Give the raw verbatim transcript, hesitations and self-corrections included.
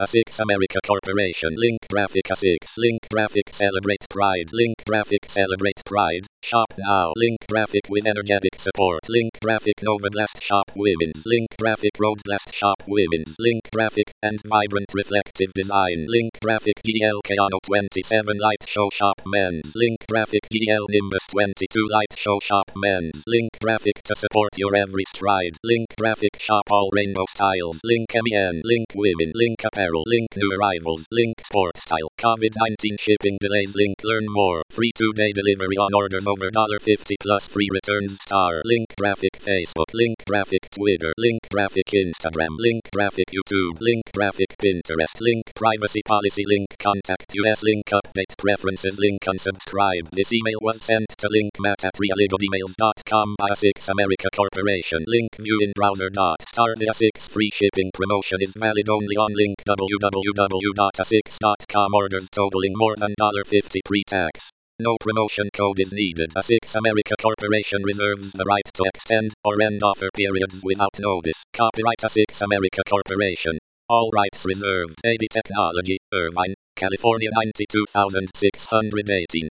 ASICS America Corporation. Link Graphic ASICS. Link Graphic Celebrate Pride. Link Graphic Celebrate Pride. Shop now. Link Graphic with energetic support. Link Graphic Nova Blast Shop Women's. Link Graphic Road Blast Shop Women's. Link Graphic and vibrant reflective design. Link Graphic D L Keanu twenty-seven Light Show Shop Men's. Link Graphic D L Nimbus twenty-two Light Show Shop Men's. Link Graphic to support your every stride. Link Graphic Shop all rainbow styles. Link M E N. Link Women. Link Apparel. Link New Arrivals. Link Sport Style. COVID nineteen shipping delays. Link Learn more. Free two-day delivery on orders over fifty dollars plus free returns. Star. Link Graphic Facebook. Link Graphic Twitter. Link Graphic Instagram. Link Graphic YouTube. Link Graphic Pinterest. Link Privacy Policy. Link Contact us. Link Update Preferences. Link Unsubscribe. This email was sent to link matt at reallygoodemails dot com by ASICS America Corporation. Link View in browser. Star. The ASICS free shipping promotion is valid only on link w w w dot asics dot com. Orders totaling more than fifty dollars pre-tax. No promotion code is needed. ASICS America Corporation reserves the right to extend or end offer periods without notice. Copyright ASICS America Corporation. All rights reserved. A D Technology, Irvine, California ninety-two thousand six hundred eighteen.